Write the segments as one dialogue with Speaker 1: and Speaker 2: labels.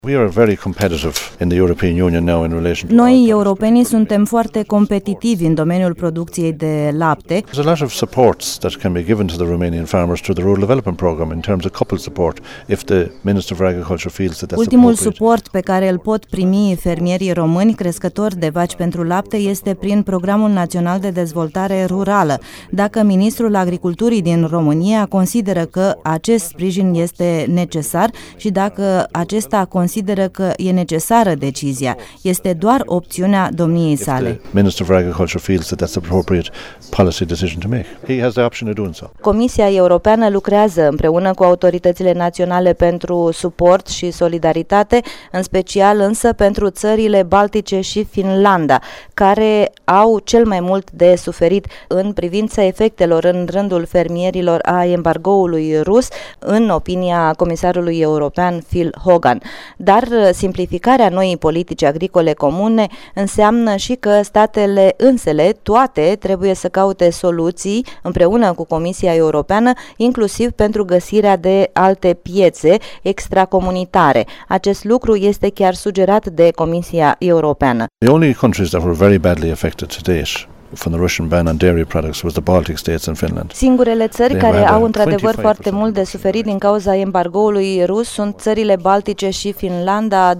Speaker 1: Noi, europenii, suntem foarte competitivi în domeniul producției de lapte.
Speaker 2: There's a lot of supports that can be given to the Romanian farmers through the Rural Development Program in terms of coupled support if the Minister for Agriculture feels that that's
Speaker 1: Ultimul
Speaker 2: appropriate.
Speaker 1: suport pe care îl pot primi fermierii români crescători de vaci pentru lapte este prin Programul Național de Dezvoltare Rurală. Dacă Ministrul Agriculturii din România consideră că acest sprijin este necesar și dacă acesta consideră că e necesară decizia, este doar opțiunea domniei sale.
Speaker 2: The Minister for Agriculture feels that that's the appropriate policy decision to make. He has the option of doing so.
Speaker 1: Comisia Europeană lucrează împreună cu autoritățile naționale pentru suport și solidaritate, în special însă pentru țările Baltice și Finlanda, care au cel mai mult de suferit în privința efectelor în rândul fermierilor a embargoului rus, în opinia comisarului european Phil Hogan. Dar simplificarea noii politici agricole comune înseamnă și că statele însele, toate, trebuie să caute soluții împreună cu Comisia Europeană, inclusiv pentru găsirea de alte piețe extracomunitare. Acest lucru este chiar sugerat de Comisia Europeană.
Speaker 2: The only countries that were very badly affected to date from the Russian ban on dairy products was the Baltic states and Finland.
Speaker 1: Singurele țări care au într-adevăr foarte mult de suferit din cauza embargoului rus sunt țările Baltice și Finlanda.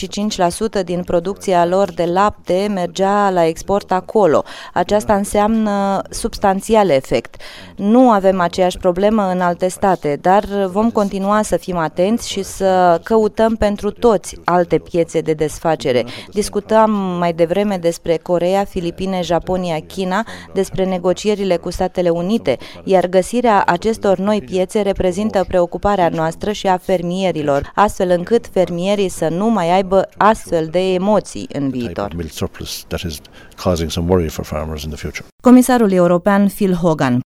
Speaker 1: 25% din producția lor de lapte mergea la export acolo. Aceasta înseamnă substanțial efect. Nu avem aceeași problemă în alte state, dar vom continua să fim atenți și să căutăm pentru toți alte piețe de desfacere. Discutam mai devreme despre Coreea, Filipine, Japonia, China, despre negocierile cu Statele Unite, iar găsirea acestor noi piețe reprezintă preocuparea noastră și a fermierilor, astfel încât fermierii să nu mai aibă astfel de emoții în viitor.
Speaker 2: Comisarul european Phil Hogan.